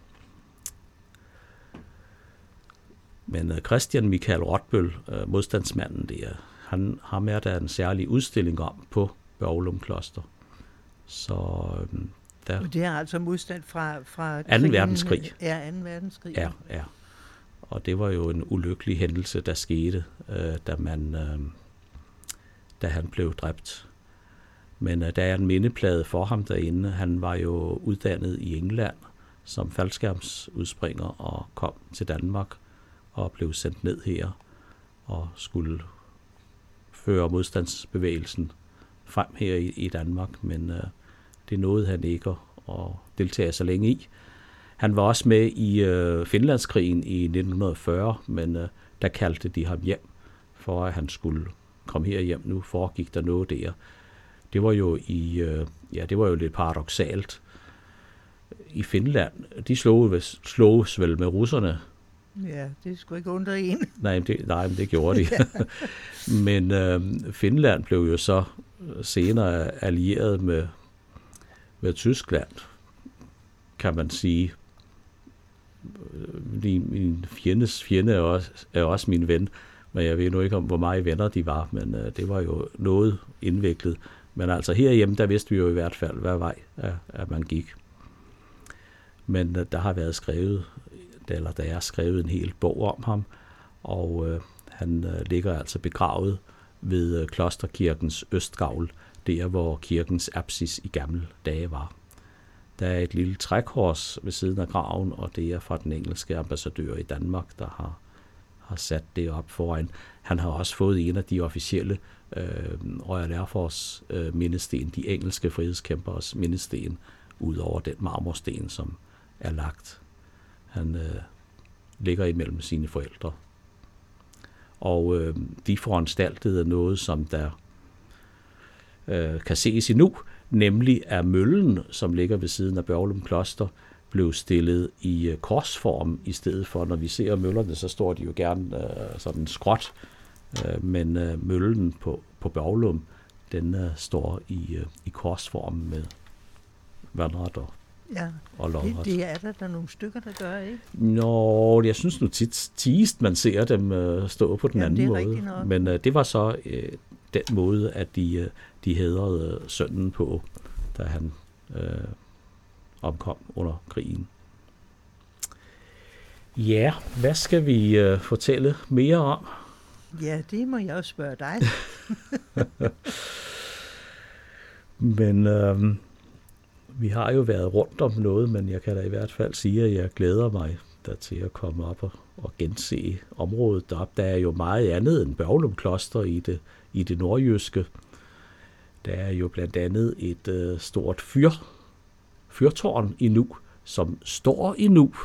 men Christian Michael Rotbøl, øh, modstandsmanden der, han har med der en særlig udstilling om på Børglum Kloster. Så øh, der,
og det er altså modstand fra, fra
anden verdenskrig.
Ja, anden verdenskrig.
Ja, ja. Og det var jo en ulykkelig hændelse, der skete, øh, da, man, øh, da han blev dræbt. Men øh, der er en mindeplade for ham derinde. Han var jo uddannet i England som faldskærmsudspringer og kom til Danmark og blev sendt ned her og skulle føre modstandsbevægelsen frem her i, i Danmark. Men øh, det nåede han ikke at deltage så længe i. Han var også med i øh, Finlandskrigen i nitten fyrre, men øh, der kaldte de ham hjem, for at han skulle komme her hjem. Nu foregik der noget der. Det var jo i øh, ja, det var jo lidt paradoksalt. I Finland, de sloges, sloges vel med russerne.
Ja, det skulle ikke undre en.
Nej, det, nej, men det gjorde de. Men øh, Finland blev jo så senere allieret med, med Tyskland, kan man sige. Min fjendes fjende er også, er også min ven, men jeg ved nu ikke om, hvor mange venner de var, men øh, det var jo noget indviklet. Men altså herhjemme, der vidste vi jo i hvert fald, hvad vej at, at man gik. Men øh, der har været skrevet, eller der er skrevet en hel bog om ham, og øh, han øh, ligger altså begravet ved øh, Klosterkirkens østgavl, der hvor kirkens apsis i gamle dage var. Der er et lille trækors ved siden af graven, og det er fra den engelske ambassadør i Danmark, der har, har sat det op foran. Han har også fået en af de officielle øh, Royal Air Force øh, mindesten, de engelske frihedskæmpers mindesten, ud over den marmorsten, som er lagt. Han øh, ligger imellem sine forældre. Og øh, de foranstaltede noget, som der øh, kan ses endnu, nemlig at møllen, som ligger ved siden af Børglum Kloster, blev stillet i øh, korsform i stedet for. Når vi ser møllerne, så står de jo gerne øh, sådan skråt, øh, men øh, møllen på, på Børglum, den øh, står i, øh, i korsform med vandret og,
ja,
og lodret.
Det, det er der, der er nogle stykker, der gør, ikke?
Nå, jeg synes nu tit, tigest, man ser dem øh, stå på den
Jamen,
anden
det
måde. Men øh, det var så øh, den måde, at de, øh, de hædrede sønnen på, da han øh, omkom under krigen. Ja, hvad skal vi øh, fortælle mere om?
Ja, det må jeg også spørge dig.
Men øh, vi har jo været rundt om noget, men jeg kan da i hvert fald sige, at jeg glæder mig der til at komme op og, og gense området deroppe. Der er jo meget andet end Børglum Kloster i det, i det nordjyske. Der er jo blandt andet et øh, stort fyr, fyrtårn i Nuuk, som står i Nuuk.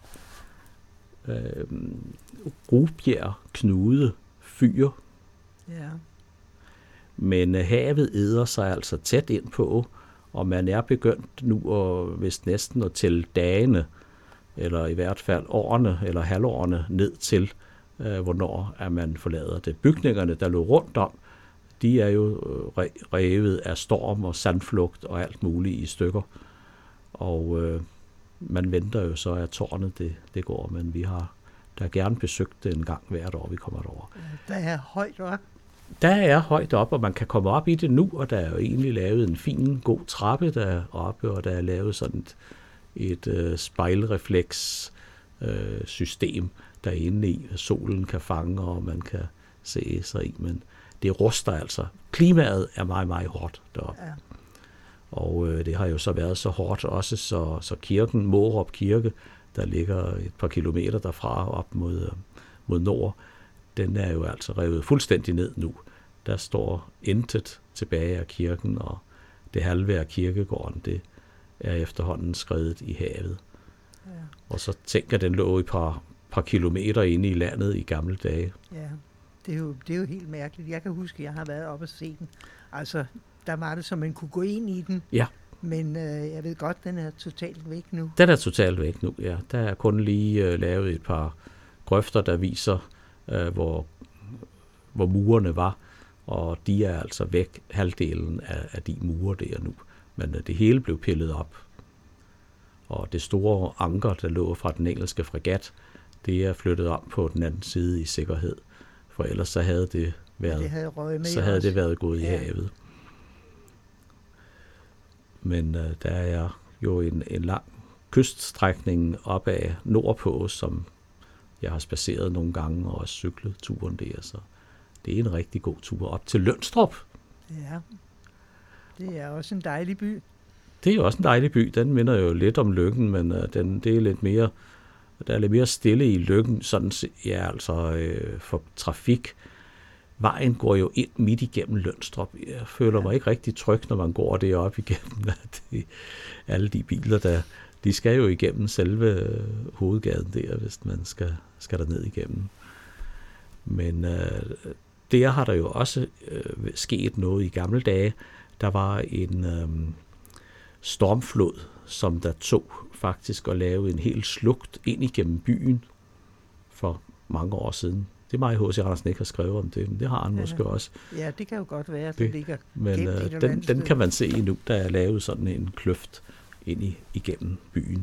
Øh, Rubjerg Knude Fyr.
Ja.
Men øh, havet æder sig altså tæt ind på, og man er begyndt nu at, vist næsten at tælle dagene, eller i hvert fald årene, eller halvårene ned til, øh, hvornår er man forlader det. Bygningerne, der lå rundt om, de er jo revet af storm og sandflugt og alt muligt i stykker. Og øh, man venter jo så, at tårnet det, det går, men vi har der gerne besøgt det en gang hvert år, vi kommer derover.
Der er højt op.
Der er højt op, og man kan komme op i det nu, og der er jo egentlig lavet en fin, god trappe deroppe, og der er lavet sådan et, et øh, spejlrefleks øh, system derinde i, solen kan fange, og man kan se sig i, men det ruster altså. Klimaet er meget, meget hårdt deroppe. Ja. Og øh, det har jo så været så hårdt også, så, så kirken, Mårup Kirke, der ligger et par kilometer derfra op mod, mod nord, den er jo altså revet fuldstændig ned nu. Der står intet tilbage af kirken, og det halve af kirkegården, det er efterhånden skredet i havet. Ja. Og så tænker den lå et par, par kilometer inde i landet i gamle dage.
Ja, det er, jo, det er jo helt mærkeligt. Jeg kan huske, at jeg har været oppe og se den. Altså, der var det, som man kunne gå ind i den.
Ja.
Men øh, jeg ved godt, den er totalt væk nu.
Den er totalt væk nu, ja. Der er kun lige øh, lavet et par grøfter, der viser, øh, hvor, hvor murene var. Og de er altså væk, halvdelen af, af de mure der nu. Men øh, det hele blev pillet op. Og det store anker, der lå fra den engelske fregat, det er flyttet om på den anden side i sikkerhed. For ellers så havde det været,
det havde røget med
så havde
også.
det været gået
ja.
i havet. Men øh, der er jo en, en lang kyststrækning opad nordpå, som jeg har spaceret nogle gange og også cyklet turen der. Så det er en rigtig god tur op til Lønstrup.
Ja, det er også en dejlig by.
Det er jo også en dejlig by. Den minder jo lidt om Løkken, men uh, den, det er lidt mere, der er lidt mere stille i Løkken, sådan ja, altså øh, for trafik. Vejen går jo ind midt igennem Lønstrup. Jeg føler ja. mig ikke rigtig tryg, når man går deroppe igennem. De, alle de biler, der, de skal jo igennem selve hovedgaden der, hvis man skal, skal der ned igennem. Men øh, der har der jo også øh, sket noget i gamle dage. Der var en øh, stormflod, som der tog faktisk at lave en hel slugt ind igennem byen for mange år siden. Det er mig, H C Andersen ikke har skrevet om det, men det har han ja, måske også.
Ja, det kan jo godt være, at
det,
det ligger
men øh, den, den kan man se nu, der er lavet sådan en kløft ind i, igennem byen.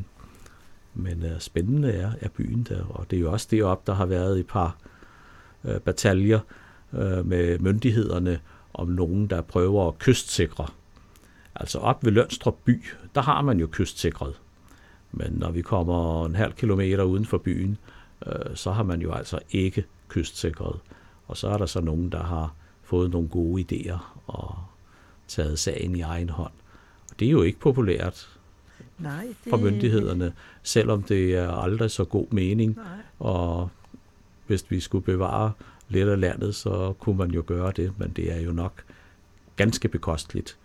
Men øh, spændende er, er byen der, og det er jo også deroppe, der har været et par øh, bataljer øh, med myndighederne om nogen, der prøver at kystsikre. Altså op ved Lønstrup by, der har man jo kystsikret. Men når vi kommer en halv kilometer uden for byen, øh, så har man jo altså ikke kystsikret. Og så er der så nogen, der har fået nogle gode idéer og taget sagen i egen hånd. Og det er jo ikke populært
Nej, det...
for myndighederne, selvom det er aldrig så god mening.
Nej.
Og hvis vi skulle bevare lidt af landet, så kunne man jo gøre det, men det er jo nok ganske bekosteligt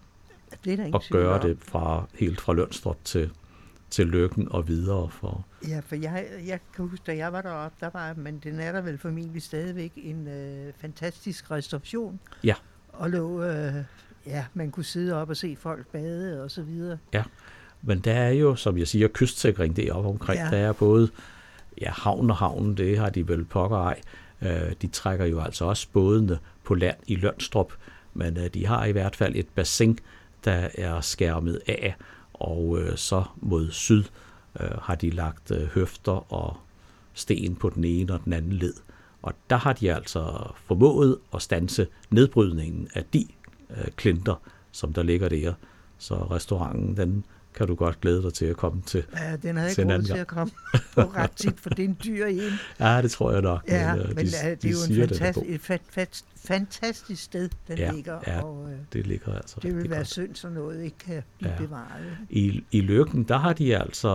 det er
at gøre det fra, helt fra Lønstrup til, til Løkken og videre. For.
Ja, for jeg, jeg kan huske, da jeg var deroppe, der var, men den er der vel formentlig stadigvæk en øh, fantastisk restauration.
Ja.
Og lå, øh, ja, man kunne sidde op og se folk bade og så videre.
Ja, men der er jo, som jeg siger, kystsikring deroppe omkring.
Ja.
Der er både ja, havn og havnen, det har de vel pokker ej. Øh, de trækker jo altså også bådene på land i Lønstrup, men øh, de har i hvert fald et bassin, der er skærmet af, og øh, så mod syd øh, har de lagt øh, høfter og sten på den ene og den anden led. Og der har de altså formået at standse nedbrydningen af de øh, klinter, som der ligger der. Så restauranten, den kan du godt glæde dig til at komme til.
Ja, den havde ikke råd til at komme på ret tit, for det er en dyr en.
Ja, det tror jeg nok.
Ja,
men,
men
de,
det er
de
jo
siger,
en fantast,
det
et fa- fa- fantastisk sted, den
ja,
ligger.
Ja,
og, øh,
det ligger altså
det vil være
godt.
synd, så noget ikke kan blive ja. bevaret.
I, I Løkken, der har de altså,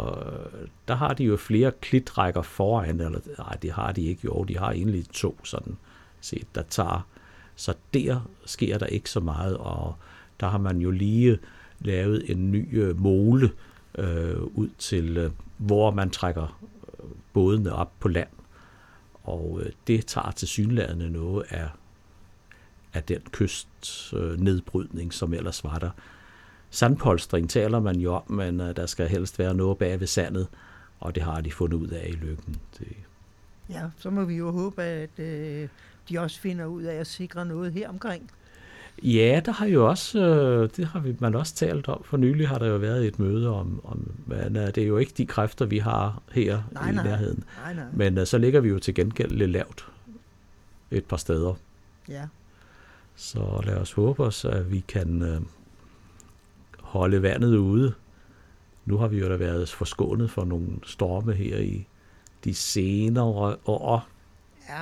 der har de jo flere klitrækker foran, eller nej, det har de ikke, jo, de har egentlig to sådan set, der tager. Så der sker der ikke så meget, og der har man jo lige lavet en ny øh, mole øh, ud til, øh, hvor man trækker øh, bådene op på land. Og øh, det tager tilsyneladende noget af, af den kystnedbrydning, øh, som ellers var der. Sandpolstring taler man jo om, men øh, der skal helst være noget bag ved sandet, og det har de fundet ud af i Løkken. Det.
Ja, så må vi jo håbe, at øh, de også finder ud af at sikre noget her omkring.
Ja, der har jo også, øh, det har vi, man også talt om. For nylig har der jo været et møde om, om men, øh, det er jo ikke de kræfter, vi har her
nej,
i
nej.
nærheden.
Nej, nej.
Men øh, så ligger vi jo til gengæld lidt lavt et par steder.
Ja.
Så lad os håbe os, at vi kan øh, holde vandet ude nu har vi jo da været forskånet for nogle storme her i de senere år.
Ja.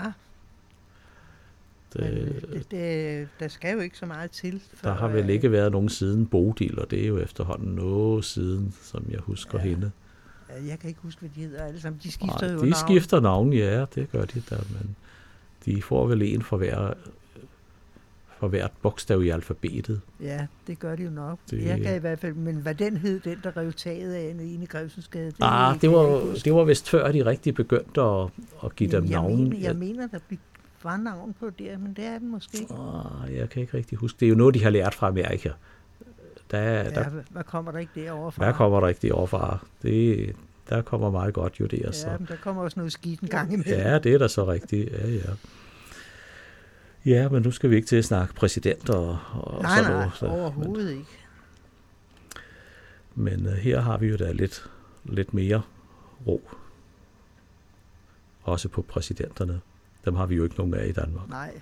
Det,
det, det, der skal jo ikke så meget til. For,
der har vel ikke været nogen siden Bodil, og det er jo efterhånden noget siden, som jeg husker ja. hende.
Jeg kan ikke huske, hvad de hedder alle sammen. De skifter
Nej,
jo
de
navn.
skifter navn, ja, det gør de der, men de får vel en for hver for hvert bogstav i alfabetet.
Ja, det gør de jo nok.
Det,
jeg kan i hvert fald, men hvad den hed, den der rev taget af inde i Grevsensgade? Det,
ah, det var, det var vist før, de rigtig begyndte at, at give dem
jeg
navn.
Mener, jeg mener, der var navn på der, men det er den måske ikke.
Ah, jeg kan ikke rigtig huske. Det er jo noget, de har lært fra Amerika. Der,
ja,
der,
hvad kommer der ikke derovre fra?
Hvad kommer der ikke derovre fra? Det, der kommer meget godt jo der.
Ja,
så.
men der kommer også noget skidt en gang imellem.
Ja, det er da så rigtigt. Ja, ja. Ja, men nu skal vi ikke til at snakke præsident og, og
nej,
sådan
nej,
noget. Så,
overhovedet
men,
ikke.
Men uh, her har vi jo da lidt, lidt mere ro. Også på præsidenterne. Dem har vi jo ikke nogen af i Danmark.
Nej.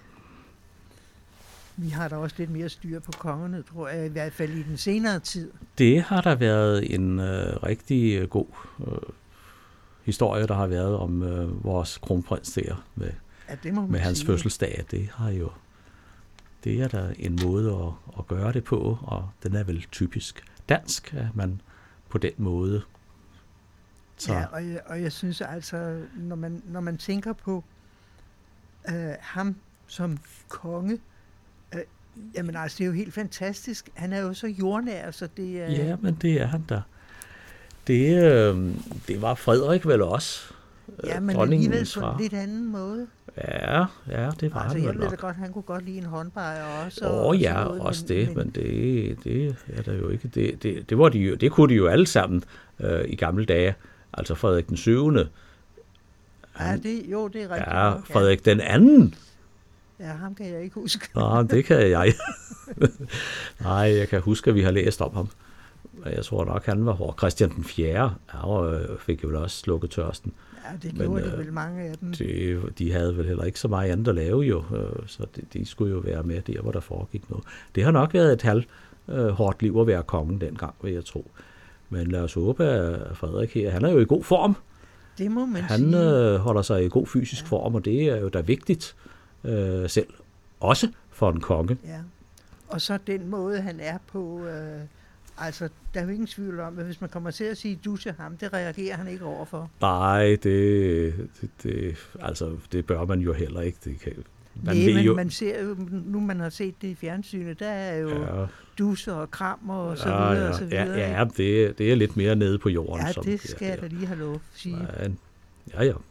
Vi har da også lidt mere styr på kongerne, tror jeg, i hvert fald i den senere tid.
Det har der været en øh, rigtig god øh, historie, der har været om øh, vores kronprins der med,
ja, det må man
med hans
sige.
fødselsdag. Det har jo det er da en måde at, at gøre det på, og den er vel typisk dansk, at man på den måde tager.
Ja, og jeg, og jeg synes altså, når man, når man tænker på øh, ham som konge, øh, jamen altså, det er jo helt fantastisk. Han er jo så jordnær, så det er...
Ja, men det er han da. Det, øh, det var Frederik vel også.
Ja, men alligevel på en lidt anden måde.
Ja, ja, det var
altså,
han
jeg
vel
ved
nok.
da godt, han kunne godt lide en håndbajer også.
Åh
og
ja,
noget,
også
men,
det, men, men det, det er der jo ikke. Det, det, det, var de jo, det kunne de jo alle sammen øh, i gamle dage. Altså Frederik den syvende.
Ja, det, jo, det er rigtigt.
Ja,
nok, ja.
Frederik den anden.
Ja, ham kan jeg ikke huske.
Nå, det kan jeg. Nej, jeg kan huske, at vi har læst om ham. Jeg tror nok, han var hård. Christian den fjerde, han fik jo vel også slukket tørsten.
Ja, det gjorde
Men,
det vel mange af dem.
Det, de havde vel heller ikke så meget andet at lave jo, så de, de skulle jo være med der, hvor der foregik noget. Det har nok været et halv øh, hårdt liv at være kongen dengang, vil jeg tro. Men lad os håbe, at Frederik her, han er jo i god form.
Det må man
han
sige.
Han øh, holder sig i god fysisk ja. form, og det er jo da vigtigt øh, selv. Også for en konge.
Ja, og så den måde, han er på... Øh, altså, der er jo ingen tvivl om, at hvis man kommer til at sige du til ham, det reagerer han ikke overfor.
Nej, det, det, det, altså, det bør man jo heller ikke. Det kan, man
Nej,
ved
men
jo,
man ser jo, nu man har set det i fjernsynet, der er jo
ja,
dusser og krammer og så
ja,
videre
ja,
og så videre.
Ja, ja det, det er lidt mere nede på jorden.
Ja,
som,
det skal
ja,
jeg da lige have lov at sige.
Ja, ja, ja.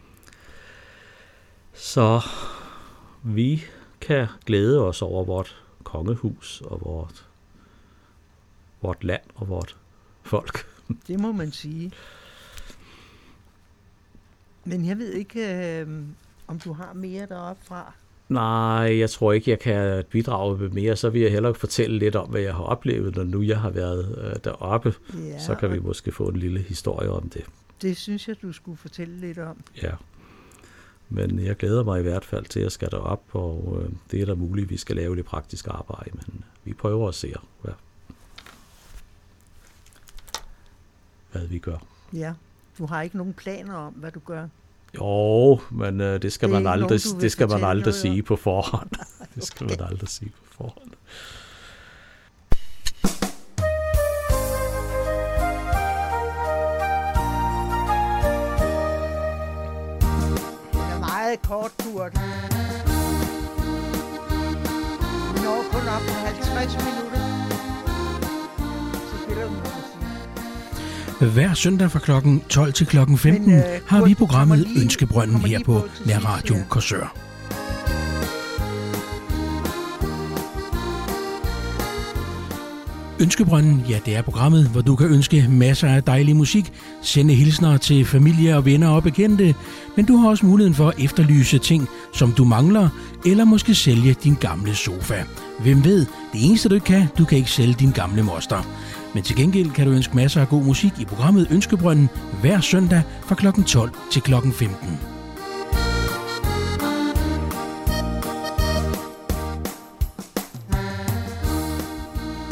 Så vi kan glæde os over vort kongehus og vort, vort land og vort folk.
Det må man sige. Men jeg ved ikke, øh, om du har mere deroppe fra.
Nej, jeg tror ikke, jeg kan bidrage med mere. Så vil jeg hellere fortælle lidt om, hvad jeg har oplevet, når nu jeg har været øh, deroppe.
Ja,
så kan vi måske få en lille historie om det.
Det synes jeg, du skulle fortælle lidt om.
Ja, men jeg glæder mig i hvert fald til, at jeg skal derop, og øh, det er da muligt, at vi skal lave det praktiske arbejde, men vi prøver at se, hvad, hvad vi gør.
Ja, du har ikke nogen planer om, hvad du gør?
Jo, men øh, det skal
det
man aldrig,
nogen,
det skal man aldrig
noget,
sige på forhånd. Det skal man aldrig sige på forhånd.
Det er meget kort, Kurt. Vi når kun op på halvtreds minutter. Så spiller du noget musik.
Hver søndag fra klokken tolv til klokken femten Men, øh, har vi programmet Ønskebrønden her på Nærradio Korsør. Ønskebrønden, ja, det er programmet, hvor du kan ønske masser af dejlig musik, sende hilsner til familie og venner og bekendte, men du har også muligheden for at efterlyse ting, som du mangler, eller måske sælge din gamle sofa. Hvem ved, det eneste du ikke kan, du kan ikke sælge din gamle moster. Men til gengæld kan du ønske masser af god musik i programmet Ønskebrønden hver søndag fra klokken tolv til klokken femten.